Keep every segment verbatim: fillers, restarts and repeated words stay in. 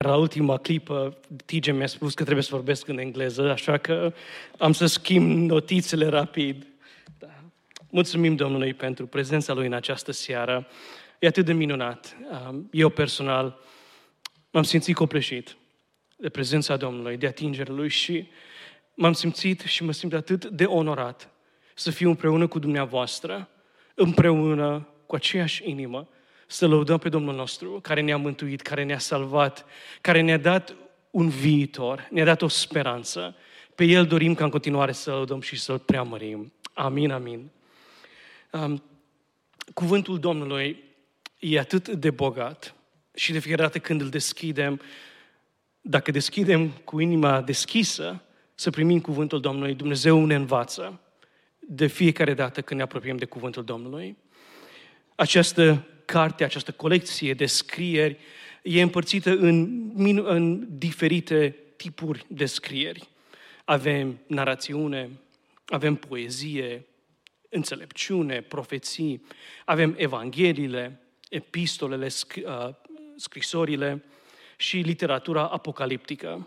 La ultima clipă, T J mi-a spus că trebuie să vorbesc în engleză, așa că am să schimb notițele rapid. Da. Mulțumim Domnului pentru prezența Lui în această seară. E atât de minunat. Eu personal m-am simțit copleșit de prezența Domnului, de atingerea Lui și m-am simțit și mă simt atât de onorat să fiu împreună cu dumneavoastră, împreună cu aceeași inimă, să lăudăm pe Domnul nostru, care ne-a mântuit, care ne-a salvat, care ne-a dat un viitor, ne-a dat o speranță. Pe El dorim ca în continuare să lăudăm și să-L preamărim. Amin, amin. Um, cuvântul Domnului e atât de bogat și de fiecare dată când îl deschidem, dacă deschidem cu inima deschisă, să primim cuvântul Domnului, Dumnezeu ne învață de fiecare dată când ne apropiem de cuvântul Domnului. Această carte, această colecție de scrieri e împărțită în, în diferite tipuri de scrieri. Avem narațiune, avem poezie, înțelepciune, profeții, avem evangheliile, epistolele, scrisorile și literatura apocaliptică.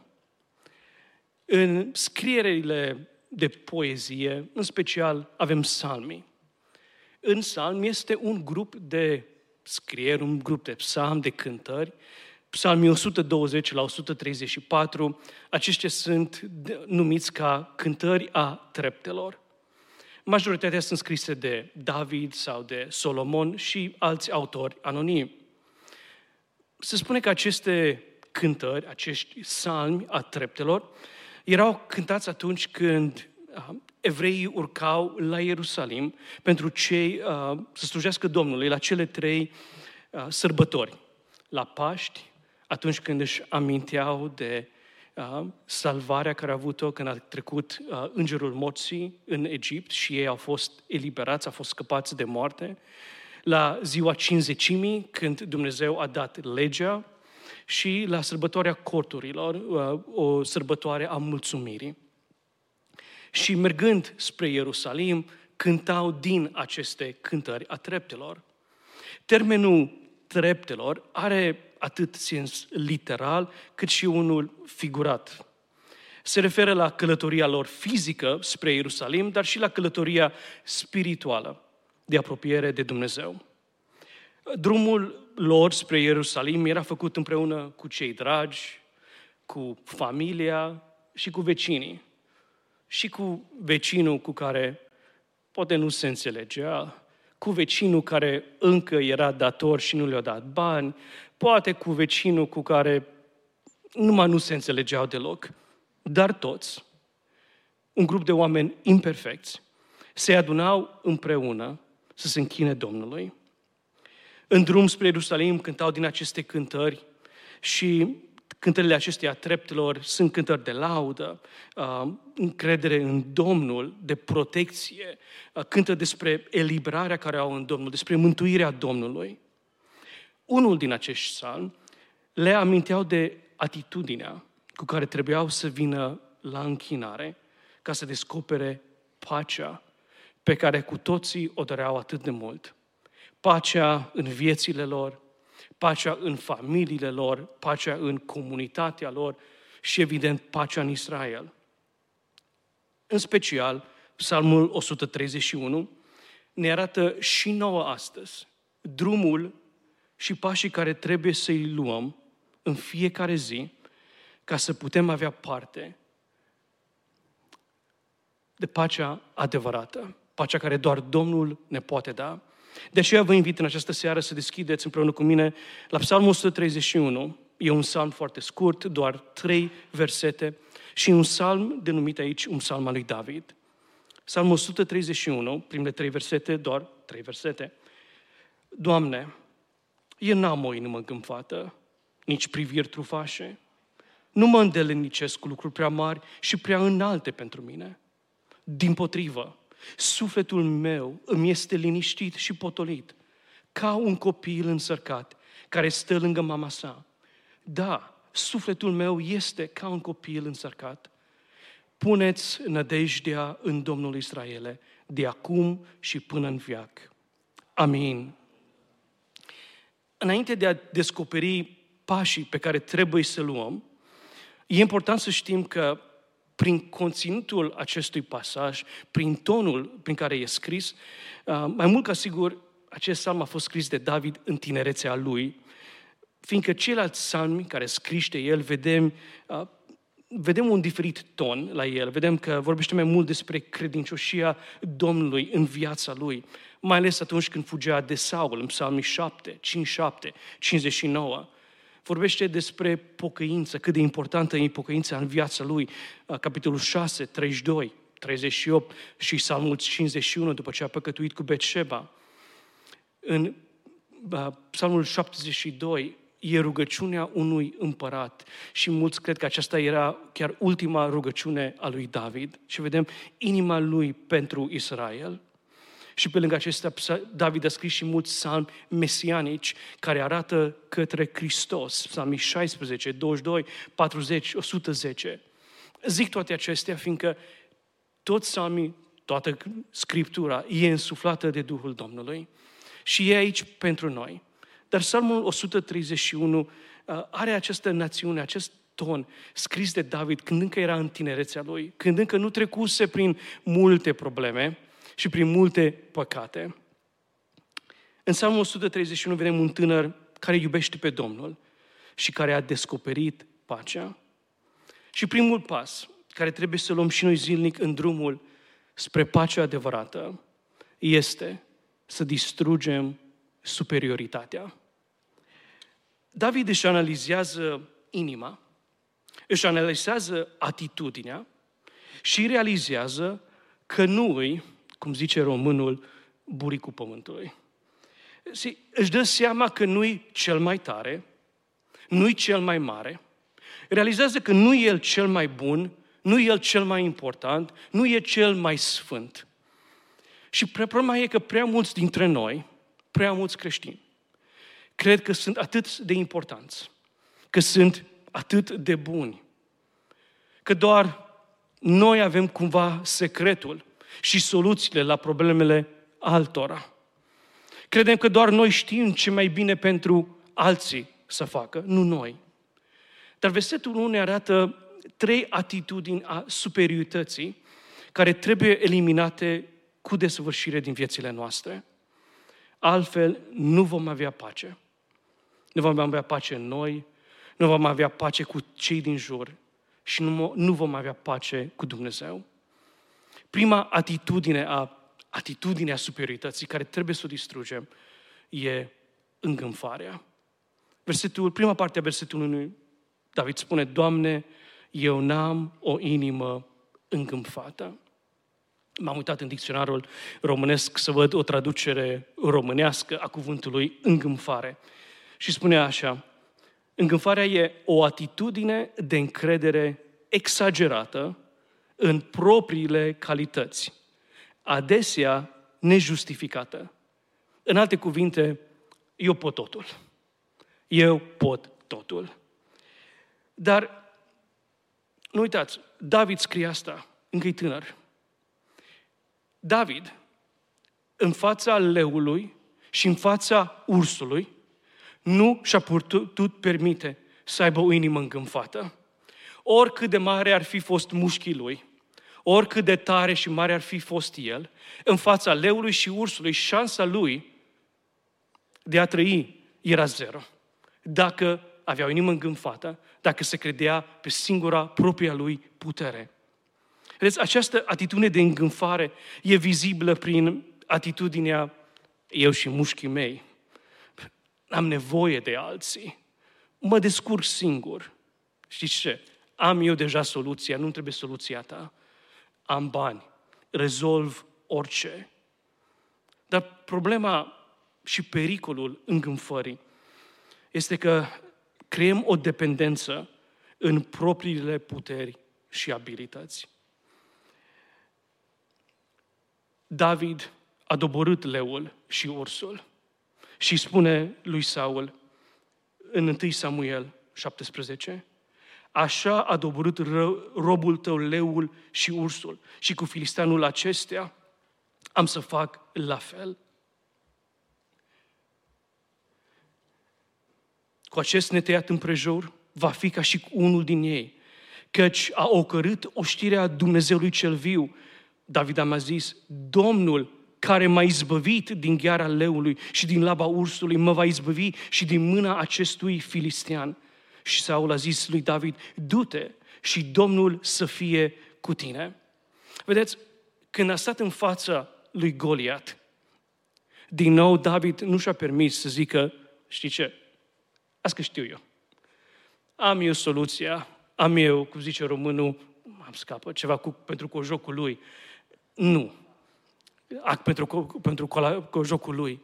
În scrierile de poezie, în special, avem psalmii. În psalmi este un grup de scrieri, un grup de psalmi, de cântări. Psalmii o sută douăzeci la o sută treizeci și patru, aceștia sunt numiți ca cântări a treptelor. Majoritatea sunt scrise de David sau de Solomon și alți autori anonimi. Se spune că aceste cântări, acești psalmi a treptelor, erau cântați atunci când evreii urcau la Ierusalim pentru cei uh, să slujească Domnului la cele trei uh, sărbători. La Paști, atunci când își aminteau de uh, salvarea care a avut-o când a trecut uh, îngerul morții în Egipt și ei au fost eliberați, au fost scăpați de moarte. La ziua Cincizecimii, când Dumnezeu a dat legea, și la sărbătoarea corturilor, uh, o sărbătoare a mulțumirii. Și mergând spre Ierusalim, cântau din aceste cântări a treptelor. Termenul treptelor are atât sens literal, cât și unul figurat. Se referă la călătoria lor fizică spre Ierusalim, dar și la călătoria spirituală de apropiere de Dumnezeu. Drumul lor spre Ierusalim era făcut împreună cu cei dragi, cu familia și cu vecinii. Și cu vecinul cu care poate nu se înțelegea, cu vecinul care încă era dator și nu le-a dat bani, poate cu vecinul cu care numai nu se înțelegeau deloc, dar toți, un grup de oameni imperfecți, se adunau împreună să se închine Domnului. În drum spre Ierusalim cântau din aceste cântări și cântările acestea a treptelor sunt cântări de laudă, încredere în Domnul, de protecție, cântă despre eliberarea care au în Domnul, despre mântuirea Domnului. Unul din acești psalmi le aminteau de atitudinea cu care trebuiau să vină la închinare ca să descopere pacea pe care cu toții o doreau atât de mult. Pacea în viețile lor, pacea în familiile lor, pacea în comunitatea lor și, evident, pacea în Israel. În special, Psalmul o sută treizeci și unu ne arată și nouă astăzi drumul și pașii care trebuie să-i luăm în fiecare zi ca să putem avea parte de pacea adevărată, pacea care doar Domnul ne poate da. De aceea vă invit în această seară să deschideți împreună cu mine la Psalmul o sută treizeci și unu. E un psalm foarte scurt, doar trei versete și un psalm denumit aici un psalm al lui David. Psalmul o sută treizeci și unu, primele trei versete, doar trei versete. Doamne, eu n-am o inimă îngânfată, nici priviri trufașe. Nu mă îndelenicesc cu lucruri prea mari și prea înalte pentru mine. Dimpotrivă, sufletul meu îmi este liniștit și potolit, ca un copil însărcat care stă lângă mama sa. Da, sufletul meu este ca un copil însărcat. Puneți nădejdea în Domnul Israele, de acum și până în veac. Amin. Înainte de a descoperi pașii pe care trebuie să luăm, e important să știm că prin conținutul acestui pasaj, prin tonul prin care e scris, mai mult ca sigur, acest psalm a fost scris de David în tinerețea lui, fiindcă ceilalți psalmi care scriși de el, vedem, vedem un diferit ton la el, vedem că vorbește mai mult despre credincioșia Domnului în viața lui, mai ales atunci când fugea de Saul, în psalmii șapte, cinci șapte, cincizeci și nouă. Vorbește despre pocăință, cât de importantă e pocăința în viața lui. Capitolul șase, treizeci și doi, treizeci și opt și Psalmul cincizeci și unu, după ce a păcătuit cu Betșeba. În Psalmul șaptezeci și doi e rugăciunea unui împărat și mulți cred că aceasta era chiar ultima rugăciune a lui David. Și vedem inima lui pentru Israel. Și pe lângă acestea, David a scris și mulți psalmi mesianici care arată către Hristos. Psalmii șaisprezece, douăzeci și doi, patruzeci, o sută zece. Zic toate acestea fiindcă toți psalmii, toată Scriptura e însuflată de Duhul Domnului și e aici pentru noi. Dar Psalmul o sută treizeci și unu are această națiune, acest ton scris de David când încă era în tinerețea lui, când încă nu trecuse prin multe probleme și prin multe păcate. În Psalmul o sută treizeci și unu vedem un tânăr care iubește pe Domnul și care a descoperit pacea. Și primul pas care trebuie să luăm și noi zilnic în drumul spre pacea adevărată este să distrugem superioritatea. David își analizează inima, își analizează atitudinea și realizează că nu îi, cum zice românul, buricul pământului. Își dă seama că nu-i cel mai tare, nu-i cel mai mare, realizează că nu e el cel mai bun, nu e el cel mai important, nu e cel mai sfânt. Și problema e că prea mulți dintre noi, prea mulți creștini, cred că sunt atât de importanți, că sunt atât de buni, că doar noi avem cumva secretul și soluțiile la problemele altora. Credem că doar noi știm ce mai bine pentru alții să facă, nu noi. Dar versetul unu ne arată trei atitudini a superiorității care trebuie eliminate cu desăvârșire din viețile noastre. Altfel, nu vom avea pace. Nu vom avea pace în noi, nu vom avea pace cu cei din jur și nu, nu vom avea pace cu Dumnezeu. Prima atitudine a atitudinea superiorității care trebuie să o distrugem e îngânfarea. Versetul, prima parte a versetului unu, David spune, Doamne, eu n-am o inimă îngânfată. M-am uitat în dicționarul românesc să văd o traducere românească a cuvântului îngânfare. Și spune așa, îngânfarea e o atitudine de încredere exagerată în propriile calități, adesea nejustificată. În alte cuvinte, eu pot totul. Eu pot totul. Dar, nu uitați, David scrie asta, încă e tânăr. David, în fața leului și în fața ursului, nu și-a putut permite să aibă o inimă îngânfată. Oricât de mare ar fi fost mușchii lui, oricât de tare și mare ar fi fost el, în fața leului și ursului, șansa lui de a trăi era zero. Dacă avea o inimă îngânfată, dacă se credea pe singura propria lui putere. Vedeți, această atitudine de îngânfare e vizibilă prin atitudinea eu și mușchii mei. Am nevoie de alții. Mă descurc singur. Știți ce? Am eu deja soluția, nu trebuie soluția ta. Am bani. Rezolv orice. Dar problema și pericolul îngânfării este că creăm o dependență în propriile puteri și abilități. David a doborât leul și ursul și spune lui Saul în întâi Samuel șaptesprezece, așa a doborât robul tău leul și ursul și cu filisteanul acestea am să fac la fel. cu acest netăiat împrejur, va fi ca și unul din ei, căci a ocărât oștirea Dumnezeului cel viu. David a mai zis, Domnul care m-a izbăvit din gheara leului și din laba ursului, mă va izbăvi și din mâna acestui filistean. Și Saul a zis lui David, du-te și Domnul să fie cu tine. Vedeți, când a stat în fața lui Goliat, din nou David nu și-a permis să zică, știi ce, asta știu eu. Am eu soluția, am eu, cum zice românul, am scapă, ceva cu, pentru cojocul lui. Nu. Act pentru, pentru cojocul lui.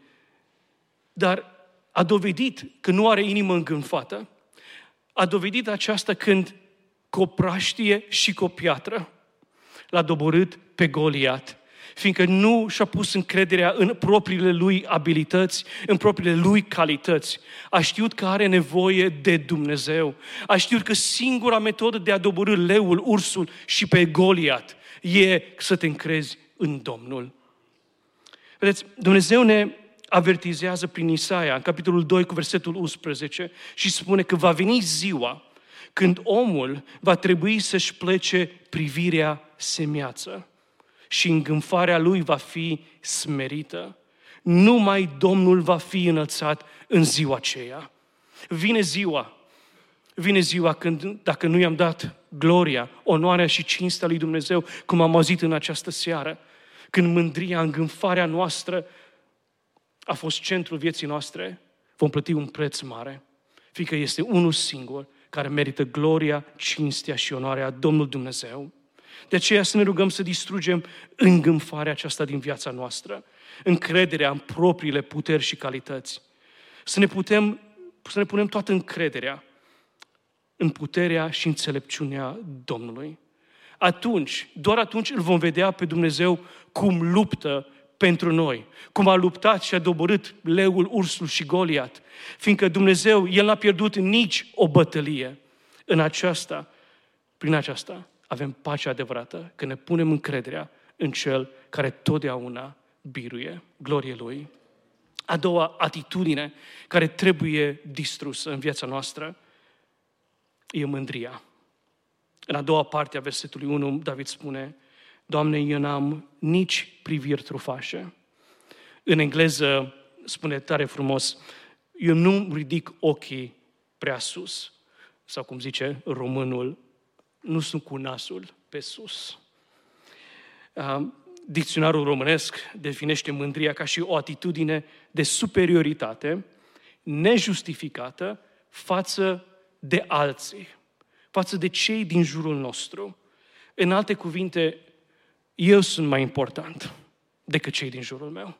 Dar a dovedit că nu are inimă îngânfată. A dovedit aceasta când cu o praștie și cu o piatră l-a doborât pe Goliat, fiindcă nu și-a pus încrederea în propriile lui abilități, în propriile lui calități. A știut că are nevoie de Dumnezeu. A știut că singura metodă de a doborî leul, ursul și pe Goliat e să te încrezi în Domnul. Vedeți, Dumnezeu ne avertizează prin Isaia, în capitolul doi cu versetul unsprezece, și spune că va veni ziua când omul va trebui să-și plece privirea semeață și îngânfarea lui va fi smerită. Numai Domnul va fi înălțat în ziua aceea. Vine ziua, vine ziua când, dacă nu i-am dat gloria, onoarea și cinstea lui Dumnezeu, cum am auzit în această seară, când mândria, îngânfarea noastră a fost centrul vieții noastre, vom plăti un preț mare, fiindcă este unul singur care merită gloria, cinstea și onoarea, Domnul Dumnezeu. De aceea să ne rugăm să distrugem îngânfarea aceasta din viața noastră, încrederea în propriile puteri și calități. Să ne, putem, să ne punem toată încrederea în puterea și înțelepciunea Domnului. Atunci, doar atunci îl vom vedea pe Dumnezeu cum luptă pentru noi, cum a luptat și a doborât leul, ursul și Goliat, fiindcă Dumnezeu, El n-a pierdut nici o bătălie. În aceasta, prin aceasta, avem pacea adevărată, că ne punem încrederea în Cel care totdeauna biruie. Glorie Lui. A doua atitudine care trebuie distrusă în viața noastră e mândria. În a doua parte a versetului unu, David spune, Doamne, eu n-am nici priviri trufașe. În engleză spune tare frumos, eu nu ridic ochii prea sus. Sau cum zice românul, nu sunt cu nasul pe sus. Dicționarul românesc definește mândria ca și o atitudine de superioritate nejustificată față de alții, față de cei din jurul nostru. În alte cuvinte, eu sunt mai important decât cei din jurul meu.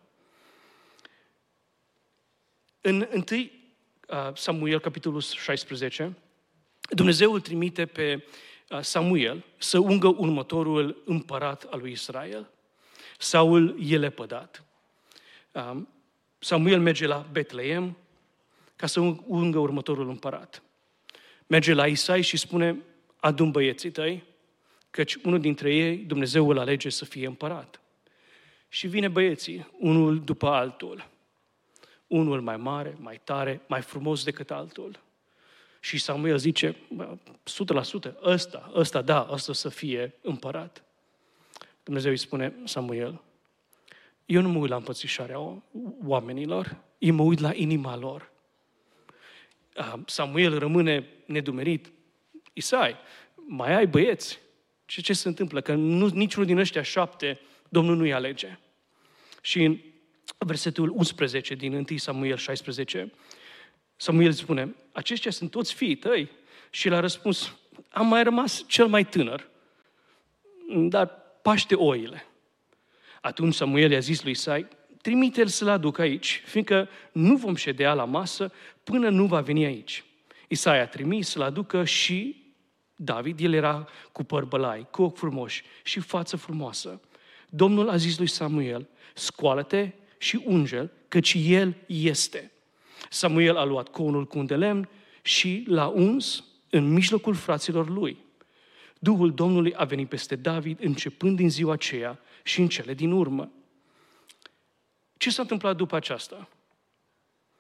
În întâi Samuel, capitolul șaisprezece, Dumnezeu îl trimite pe Samuel să ungă următorul împărat al lui Israel. Saul e lepădat. Samuel merge la Betleem ca să ungă următorul împărat. Merge la Isai și spune, adu-mi băieții tăi, căci unul dintre ei, Dumnezeu îl alege să fie împărat. Și vine băieții, unul după altul. Unul mai mare, mai tare, mai frumos decât altul. Și Samuel zice, o sută la sută, ăsta, ăsta, da, ăsta să fie împărat. Dumnezeu îi spune, Samuel, eu nu mă uit la împățișarea oamenilor, eu mă uit la inima lor. Samuel rămâne nedumerit. Isai, mai ai băieți? Și ce se întâmplă? Că nu, niciunul din ăștia șapte, Domnul nu-i alege. Și în versetul unsprezece din întâi Samuel șaisprezece, Samuel spune, aceștia sunt toți fiii tăi? Și el a răspuns, am mai rămas cel mai tânăr, dar paște oile. Atunci Samuel i-a zis lui Isai, trimite-l să-l aduc aici, fiindcă nu vom ședea la masă până nu va veni aici. Isai a trimis să-l aducă și David, el era cu păr bălai, cu ochi frumoși și față frumoasă. Domnul a zis lui Samuel, scoală-te și unge-l, căci el este. Samuel a luat conul cu un de lemn și l-a uns în mijlocul fraților lui. Duhul Domnului a venit peste David începând din ziua aceea și în cele din urmă. Ce s-a întâmplat după aceasta?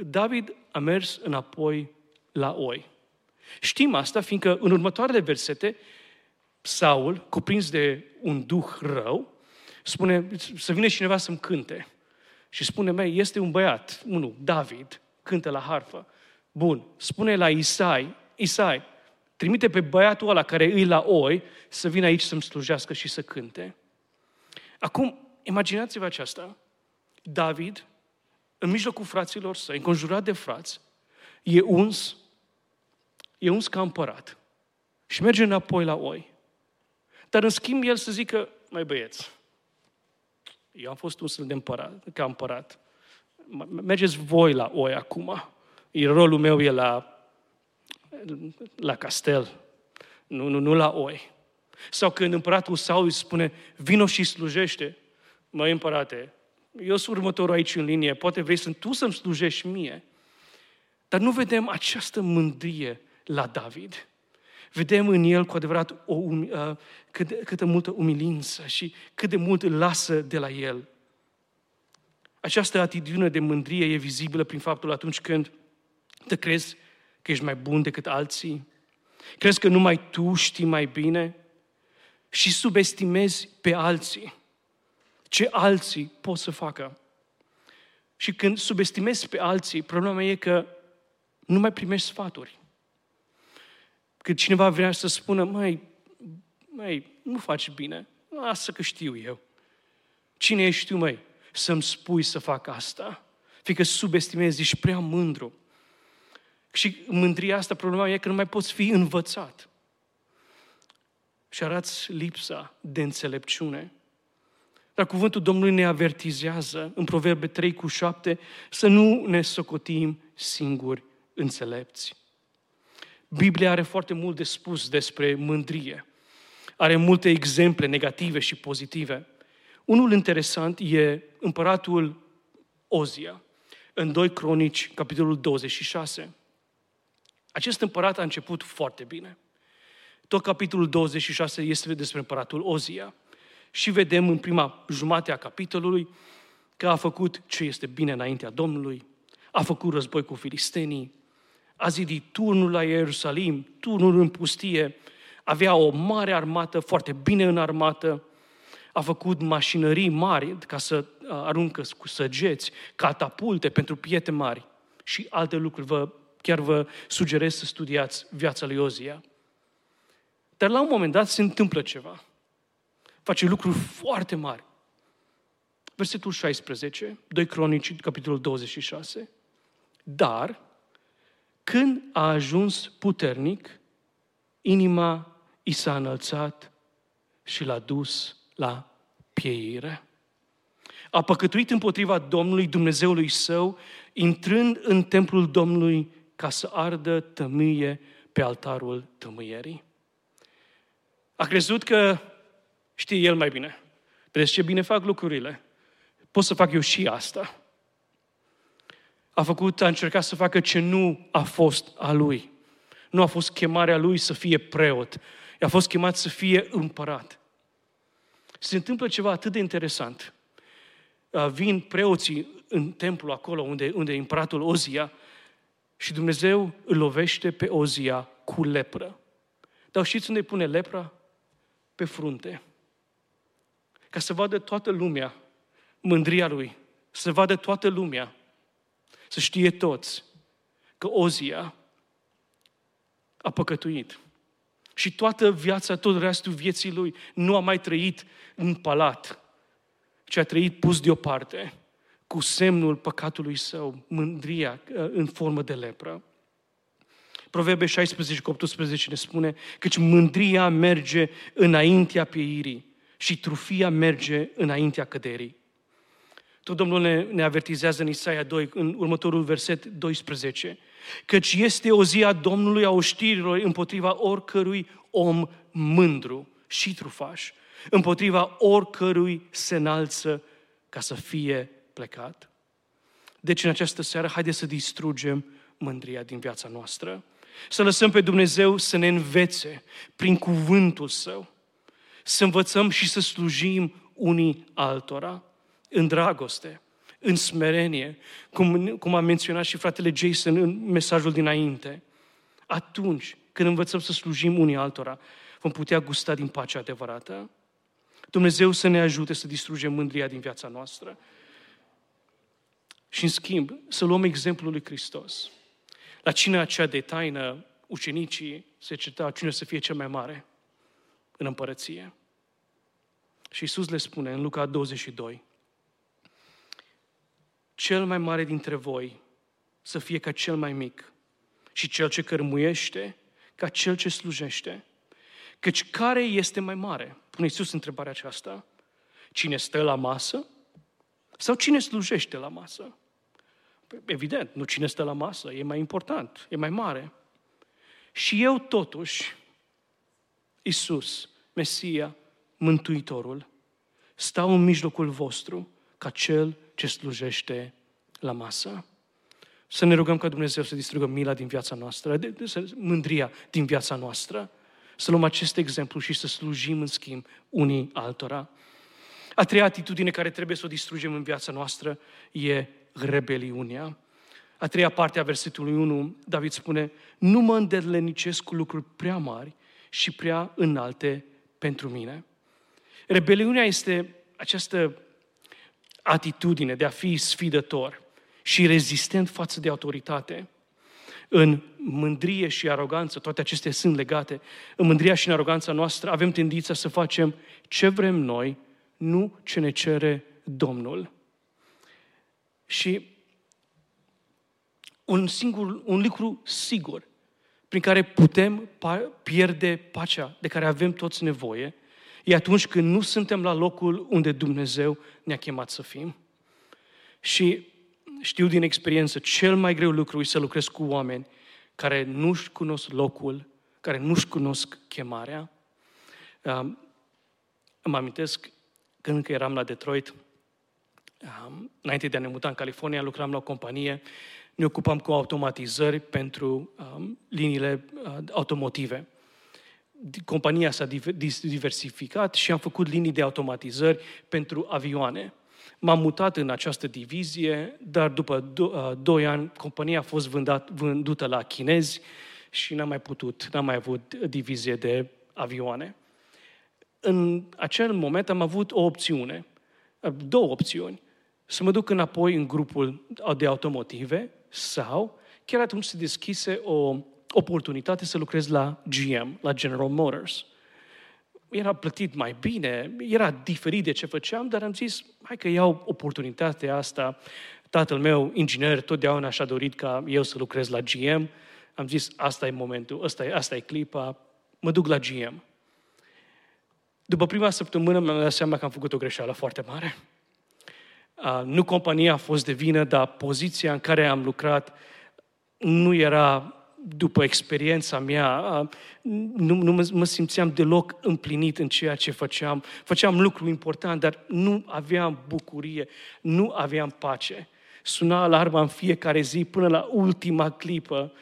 David a mers înapoi la oi. Știm asta, fiindcă în următoarele versete, Saul, cuprins de un duh rău, spune să vină cineva să-mi cânte. Și spune, măi, este un băiat, unul, David, cântă la harfă. Bun, spune la Isai, Isai, trimite pe băiatul ăla care îi la oi să vină aici să-mi slujească și să cânte. Acum, imaginați-vă aceasta. David, în mijlocul fraților săi, înconjurat de frați, e uns, e uns ca împărat și merge înapoi la oi. Dar în schimb el să zică, mai băieți, eu am fost uns de împărat, ca împărat. Mergeți voi la oi acum. Rolul meu e la, la castel, nu, nu, nu la oi. Sau când împăratul Saul îi spune, vino și slujește. Măi, împărate, eu sunt următorul aici în linie, poate vrei să tu să-mi slujești mie. Dar nu vedem această mândrie la David. Vedem în el cu adevărat o, uh, cât, de, câtă multă umilință și cât de mult îl lasă de la el. Această atitudine de mândrie e vizibilă prin faptul atunci când te crezi că ești mai bun decât alții, crezi că numai tu știi mai bine și subestimezi pe alții. Ce alții pot să facă. Și când subestimezi pe alții, problema e că nu mai primești sfaturi. Când cineva vrea să spună, măi, măi, nu faci bine, lasă că știu eu. Cine ești tu, măi, să-mi spui să fac asta? Fiindcă subestimezi, ești prea mândru. Și mândria asta, problema e că nu mai poți fi învățat. Și arăți lipsa de înțelepciune. Dar cuvântul Domnului ne avertizează în Proverbe trei cu șapte să nu ne socotim singuri înțelepți. Biblia are foarte mult de spus despre mândrie. Are multe exemple negative și pozitive. Unul interesant e împăratul Ozia, în doi Cronici, capitolul douăzeci și șase. Acest împărat a început foarte bine. Tot capitolul douăzeci și șase este despre împăratul Ozia. Și vedem în prima jumătate a capitolului că a făcut ce este bine înaintea Domnului, a făcut război cu filistenii, a zidit turnul la Ierusalim, turnul în pustie, avea o mare armată, foarte bine înarmată, a făcut mașinării mari ca să aruncă cu săgeți, catapulte pentru piete mari și alte lucruri. Vă, chiar vă sugerez să studiați viața lui Ozia. Dar la un moment dat se întâmplă ceva. Face lucruri foarte mari. Versetul șaisprezece, doi Cronici, capitolul douăzeci și șase. Dar, când a ajuns puternic, inima i s-a înălțat și l-a dus la pieire. A păcătuit împotriva Domnului, Dumnezeului său, intrând în templul Domnului ca să ardă tămâie pe altarul tămâierii. A crezut că știe el mai bine. Vedeți ce bine fac lucrurile. Pot să fac eu și asta. A făcut, a încercat să facă ce nu a fost a lui. Nu a fost chemarea lui să fie preot. A fost chemat să fie împărat. Se întâmplă ceva atât de interesant. Vin preoții în templu acolo unde, unde e împăratul Ozia și Dumnezeu îl lovește pe Ozia cu lepră. Dar știți unde îi pune lepra? Pe frunte. Ca să vadă toată lumea mândria lui. Să vadă toată lumea. Să știe toți că Ozia a păcătuit. Și toată viața, tot restul vieții lui nu a mai trăit în palat, ci a trăit pus deoparte, cu semnul păcatului său, mândria în formă de lepră. Proverbe șaisprezece cu optsprezece ne spune căci mândria merge înaintea pieirii și trufia merge înaintea căderii. Tot Domnul ne, ne avertizează în Isaia doi, în următorul verset doisprezece, căci este o zi a Domnului a oștirilor împotriva oricărui om mândru și trufaș, împotriva oricărui se înalță ca să fie plecat. Deci în această seară, haideți să distrugem mândria din viața noastră, să lăsăm pe Dumnezeu să ne învețe prin cuvântul Său, să învățăm și să slujim unii altora, în dragoste, în smerenie, cum, cum a menționat și fratele Jason în mesajul dinainte. Atunci când învățăm să slujim unii altora, vom putea gusta din pacea adevărată. Dumnezeu să ne ajute să distrugem mândria din viața noastră. Și în schimb, să luăm exemplul lui Hristos. La cina aceea de taină, ucenicii se certau cine să fie cel mai mare în împărăție. Și Iisus le spune în Luca douăzeci și doi, cel mai mare dintre voi să fie ca cel mai mic și cel ce cărmuiește ca cel ce slujește. Căci care este mai mare? Pune Iisus întrebarea aceasta. Cine stă la masă sau cine slujește la masă? Evident, nu cine stă la masă, e mai important, e mai mare. Și eu totuși, Iisus, Mesia, Mântuitorul, stau în mijlocul vostru ca cel ce slujește la masă. Să ne rugăm ca Dumnezeu să distrugă mila din viața noastră, mândria din viața noastră, să luăm acest exemplu și să slujim în schimb unii altora. A treia atitudine care trebuie să o distrugem în viața noastră e rebeliunea. A treia parte a versetului unu, David spune, nu mă îndeletnicesc cu lucruri prea mari și prea înalte pentru mine. Rebeliunea este această atitudine de a fi sfidător și rezistent față de autoritate. În mândrie și aroganță, toate acestea sunt legate, în mândria și în aroganța noastră avem tendința să facem ce vrem noi, nu ce ne cere Domnul. Și un singur, un lucru sigur prin care putem pierde pacea de care avem toți nevoie, e atunci când nu suntem la locul unde Dumnezeu ne-a chemat să fim. Și știu din experiență, cel mai greu lucru e să lucrez cu oameni care nu-și cunosc locul, care nu-și cunosc chemarea. Um, îmi amintesc când încă eram la Detroit, um, înainte de a ne muta în California, lucram la o companie, ne ocupam cu automatizări pentru um, liniile uh, automotive. Compania s-a diversificat și am făcut linii de automatizări pentru avioane. M-am mutat în această divizie, dar după doi ani compania a fost vândat, vândută la chinezi și n-am mai putut, n-am mai avut divizie de avioane. În acel moment am avut o opțiune, două opțiuni, să mă duc înapoi în grupul de automotive sau chiar atunci se deschise o oportunitate să lucrez la G M, la General Motors. Era plătit mai bine, era diferit de ce făceam, dar am zis, hai că iau oportunitatea asta. Tatăl meu, inginer, totdeauna și-a dorit ca eu să lucrez la G M. Am zis, asta e momentul, asta e, asta e clipa, mă duc la G M. După prima săptămână mi-am dat seama că am făcut o greșeală foarte mare. Uh, nu compania a fost de vină, dar poziția în care am lucrat nu era după experiența mea, nu, nu mă, mă simțeam deloc împlinit în ceea ce făceam. Făceam lucru important, dar nu aveam bucurie, nu aveam pace. Suna alarma în fiecare zi până la ultima clipă.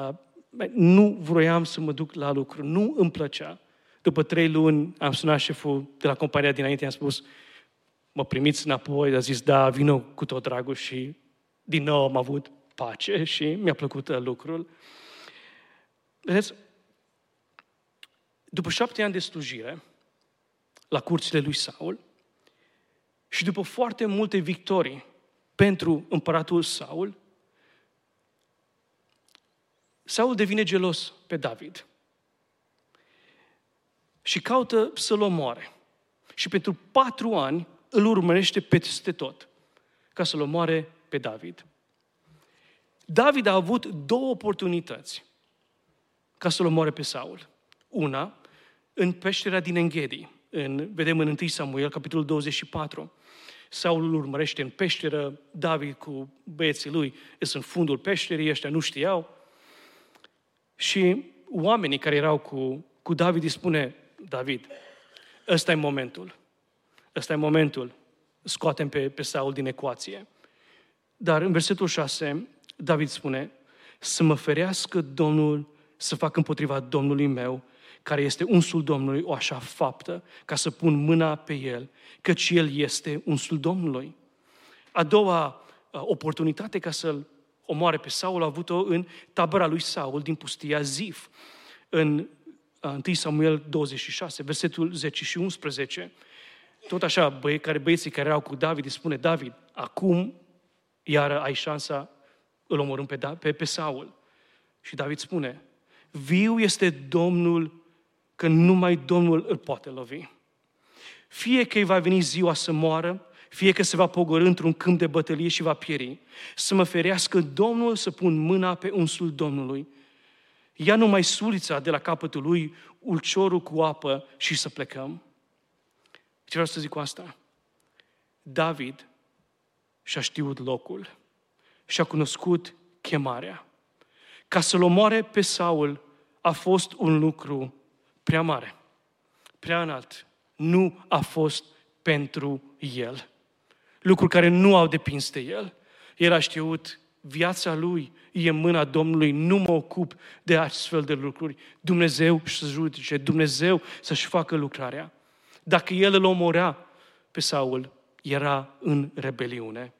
Nu vroiam să mă duc la lucru, nu îmi plăcea. După trei luni am sunat șeful de la compania dinainte, i-am spus, mă primiți înapoi, a zis, da, vină cu tot dragul și din nou am avut pace și mi-a plăcut lucrul. Vedeți, după șapte ani de slujire la curțile lui Saul și după foarte multe victorii pentru împăratul Saul, Saul devine gelos pe David și caută să-l omoare. Și pentru patru ani îl urmărește peste tot ca să-l omoare pe David. David a avut două oportunități ca să-l omoare pe Saul. Una, în peștera din Enghedi, în, vedem în întâi Samuel, capitolul douăzeci și patru. Saul îl urmărește în peșteră, David cu băieții lui sunt în fundul peșterii, ăștia nu știau. Și oamenii care erau cu, cu David îi spune, David, ăsta e momentul, ăsta e momentul, scoatem pe, pe Saul din ecuație. Dar în versetul șase, David spune, să mă ferească Domnul să fac împotriva Domnului meu, care este unsul Domnului, o așa faptă, ca să pun mâna pe el, căci el este unsul Domnului. A doua oportunitate ca să-l omoare pe Saul a avut-o în tabăra lui Saul din pustia Zif. În întâi Samuel douăzeci și șase, versetul zece și unsprezece. Tot așa, băie, care, băieții care erau cu David îi spune: David, acum iară ai șansa, îl omorâm pe, pe, pe Saul. Și David spune: viu este Domnul, că numai Domnul îl poate lovi. Fie că îi va veni ziua să moară, fie că se va pogorî într-un câmp de bătălie și va pieri, să mă ferească Domnul să pun mâna pe unsul Domnului. Ia numai sulița de la capătul lui, ulciorul cu apă și să plecăm. Ce vreau să zic cu asta? David și-a știut locul și-a cunoscut chemarea. Ca să-l omoare pe Saul a fost un lucru prea mare, prea înalt. Nu a fost pentru el. Lucruri care nu au depins de el. El a știut, viața lui e în mâna Domnului, nu mă ocup de astfel de lucruri. Dumnezeu să judice, Dumnezeu să-și facă lucrarea. Dacă el îl omorea pe Saul, era în rebeliune.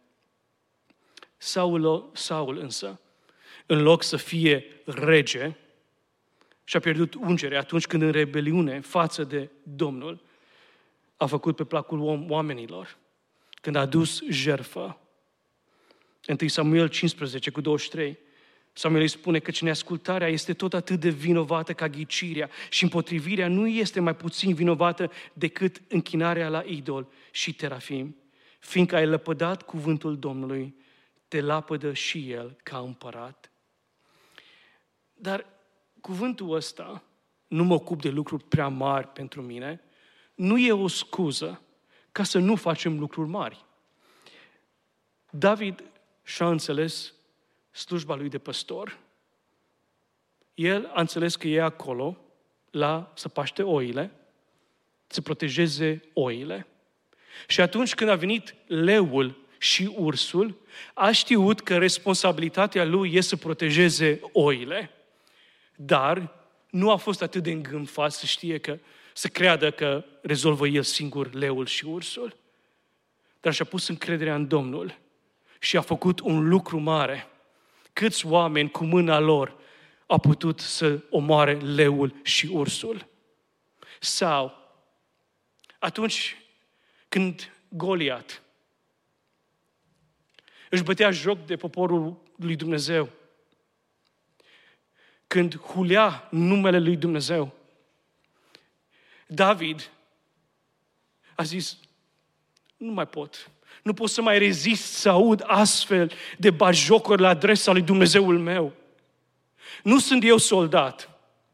Saul, Saul însă, în loc să fie rege, și-a pierdut ungerea atunci când în rebeliune față de Domnul a făcut pe placul oamenilor, când a adus jertfă. întâi Samuel cincisprezece cu douăzeci și trei, Samuel îi spune că neascultarea este tot atât de vinovată ca ghicirea și împotrivirea nu este mai puțin vinovată decât închinarea la idol și terafim. Fiindcă ai lăpădat cuvântul Domnului, te lapădă și el ca împărat. Dar cuvântul ăsta, nu mă ocup de lucruri prea mari pentru mine, nu e o scuză ca să nu facem lucruri mari. David și-a înțeles slujba lui de păstor. El a înțeles că e acolo la să paște oile, să protejeze oile. Și atunci când a venit leul și ursul, a știut că responsabilitatea lui e să protejeze oile, dar nu a fost atât de îngânfat să știe că, să creadă că rezolvă el singur leul și ursul. Dar și-a pus încrederea în Domnul și a făcut un lucru mare. Câți oameni cu mâna lor au putut să omoare leul și ursul? Sau atunci când Goliat își bătea joc de poporul lui Dumnezeu, când hulea numele lui Dumnezeu, David a zis: nu mai pot. Nu pot să mai rezist să aud astfel de batjocuri la adresa lui Dumnezeul meu. Nu sunt eu soldat.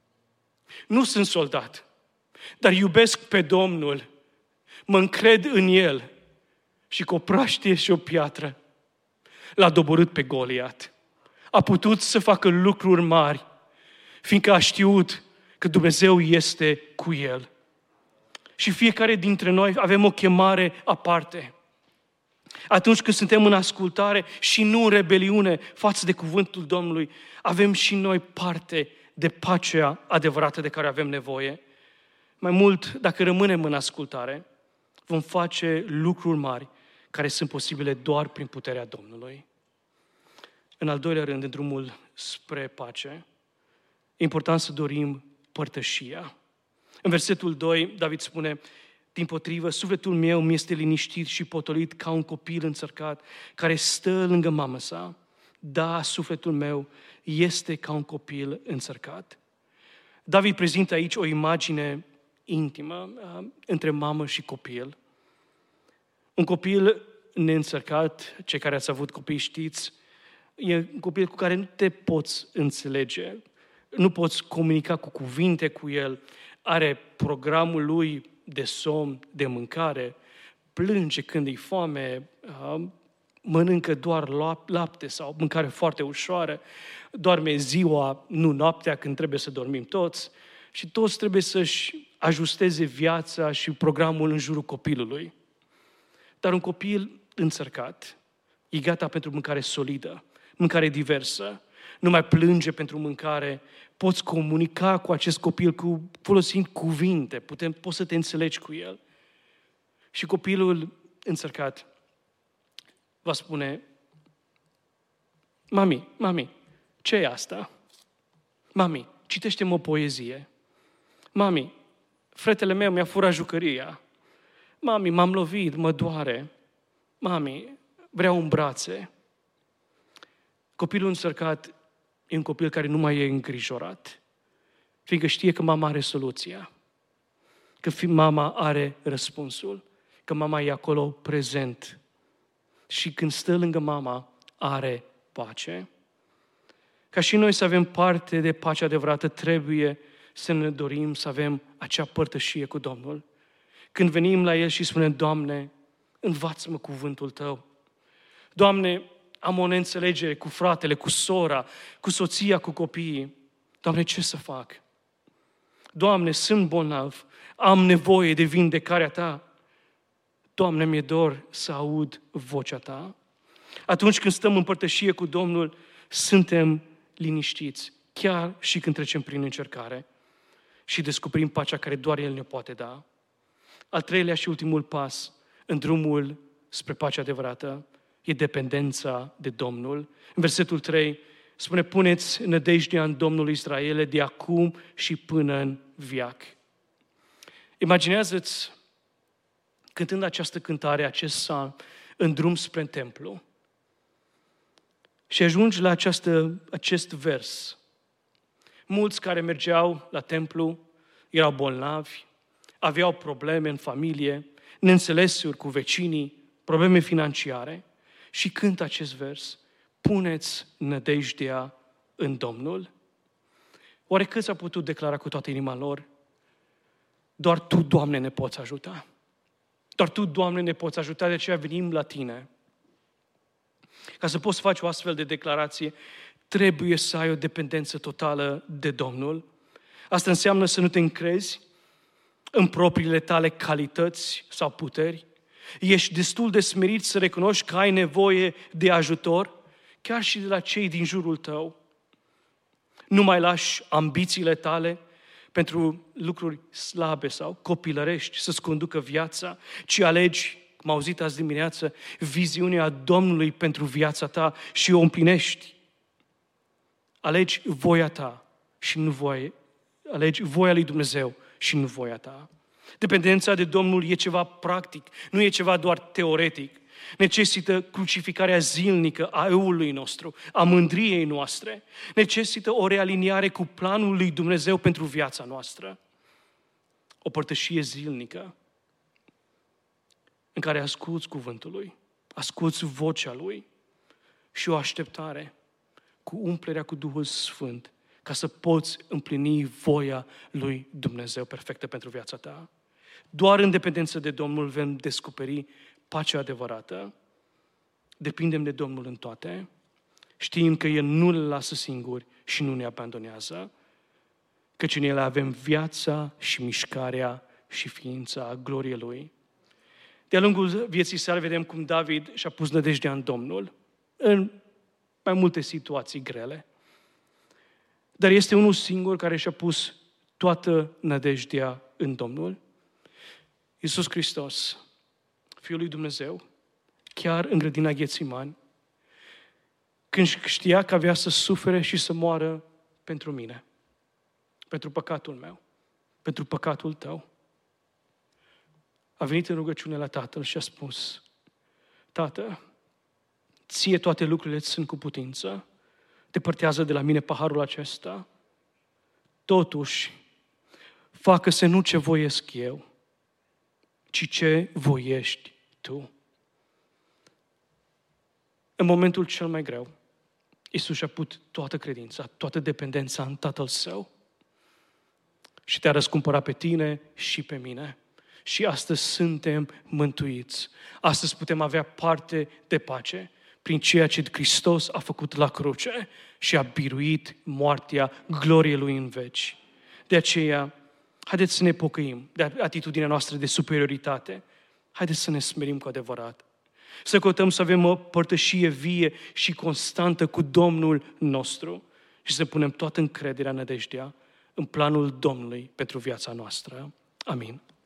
Nu sunt soldat. Dar iubesc pe Domnul. Mă încred în El. Și cu o praștie și o piatră l-a doborât pe Goliat. A putut să facă lucruri mari, fiindcă a știut că Dumnezeu este cu el. Și fiecare dintre noi avem o chemare aparte. Atunci când suntem în ascultare și nu în rebeliune față de cuvântul Domnului, avem și noi parte de pacea adevărată de care avem nevoie. Mai mult, dacă rămânem în ascultare, vom face lucruri mari care sunt posibile doar prin puterea Domnului. În al doilea rând, în drumul spre pace, e important să dorim părtășia. În versetul doi, David spune: dimpotrivă, sufletul meu mi este liniștit și potolit ca un copil înțărcat care stă lângă mamă sa. Da, sufletul meu este ca un copil înțărcat. David prezintă aici o imagine intimă uh, între mamă și copil. Un copil neînțărcat, cei care ați avut copii știți, e un copil cu care nu te poți înțelege, nu poți comunica cu cuvinte cu el, are programul lui de somn, de mâncare, plânge când e foame, mănâncă doar lapte sau mâncare foarte ușoară, doarme ziua, nu noaptea, când trebuie să dormim toți, și toți trebuie să-și ajusteze viața și programul în jurul copilului. Dar un copil înțărcat e gata pentru mâncare solidă, mâncare diversă, nu mai plânge pentru mâncare, poți comunica cu acest copil cu, folosind cuvinte, putem, poți să te înțelegi cu el. Și copilul înțărcat va spune, mami, mami, ce e asta? Mami, citește-mă o poezie. Mami, fratele meu mi-a furat jucăria. Mami, m-am lovit, mă doare. Mami, vreau în brațe. Copilul însărcat e un copil care nu mai e îngrijorat, fiindcă știe că mama are soluția, că mama are răspunsul, că mama e acolo prezent și când stă lângă mama are pace. Ca și noi să avem parte de pace adevărată, trebuie să ne dorim să avem acea părtășie cu Domnul. Când venim la El și spunem, Doamne, învață-mă cuvântul Tău. Doamne, am o neînțelegere cu fratele, cu sora, cu soția, cu copiii. Doamne, ce să fac? Doamne, sunt bolnav, am nevoie de vindecarea Ta. Doamne, mi-e dor să aud vocea Ta. Atunci când stăm în părtășie cu Domnul, suntem liniștiți, chiar și când trecem prin încercare și descoperim pacea care doar El ne poate da. Al treilea și ultimul pas în drumul spre pacea adevărată e dependența de Domnul. În versetul trei spune, puneți nădejdea în Domnul Israele de acum și până în veac. Imaginează-ți cântând această cântare, acest psalm, în drum spre templu și ajungi la această, acest vers. Mulți care mergeau la templu erau bolnavi, aveau probleme în familie, neînțelesuri cu vecinii, probleme financiare și cântă acest vers, puneți nădejdea în Domnul. Oare câți au putut declara cu toată inima lor? Doar Tu, Doamne, ne poți ajuta. Doar Tu, Doamne, ne poți ajuta, de aceea venim la Tine. Ca să poți face o astfel de declarație, trebuie să ai o dependență totală de Domnul. Asta înseamnă să nu te încrezi în propriile tale calități sau puteri. Ești destul de smerit să recunoști că ai nevoie de ajutor, chiar și de la cei din jurul tău. Nu mai lași ambițiile tale pentru lucruri slabe sau copilărești să-ți conducă viața, ci alegi, cum am auzit azi dimineață, viziunea Domnului pentru viața ta și o împlinești. Alegi voia ta și nu voia, alegi voia lui Dumnezeu și nu voia ta. Dependența de Domnul e ceva practic, nu e ceva doar teoretic. Necesită crucificarea zilnică a eului nostru, a mândriei noastre. Necesită o realiniare cu planul lui Dumnezeu pentru viața noastră. O părtășie zilnică în care asculți cuvântul Lui, asculți vocea Lui și o așteptare cu umplerea cu Duhul Sfânt ca să poți împlini voia lui Dumnezeu perfectă pentru viața ta. Doar în dependență de Domnul vom descoperi pacea adevărată. Depindem de Domnul în toate, știind că El nu ne lasă singuri și nu ne abandonează, căci în El avem viața și mișcarea și ființa gloriei Lui. De-a lungul vieții sale vedem cum David și-a pus nădejdea în Domnul, în mai multe situații grele. Dar este unul singur care și-a pus toată nădejdea în Domnul. Iisus Hristos, Fiul lui Dumnezeu, chiar în grădina Ghețimani, când știa că avea să sufere și să moară pentru mine, pentru păcatul meu, pentru păcatul tău, a venit în rugăciune la Tatăl și a spus, Tată, ție toate lucrurile ți sunt cu putință, depărtează de la mine paharul acesta, totuși, facă-se nu ce voiesc eu, ci ce voiești Tu. În momentul cel mai greu, Iisus și-a pus toată credința, toată dependența în Tatăl Său și te-a răscumpărat pe tine și pe mine. Și astăzi suntem mântuiți. Astăzi putem avea parte de pace prin ceea ce Hristos a făcut la cruce și a biruit moartea gloriei Lui în veci. De aceea, haideți să ne pocăim de atitudinea noastră de superioritate. Haideți să ne smerim cu adevărat. Să căutăm să avem o părtășie vie și constantă cu Domnul nostru și să punem toată încrederea, nădejdea în planul Domnului pentru viața noastră. Amin.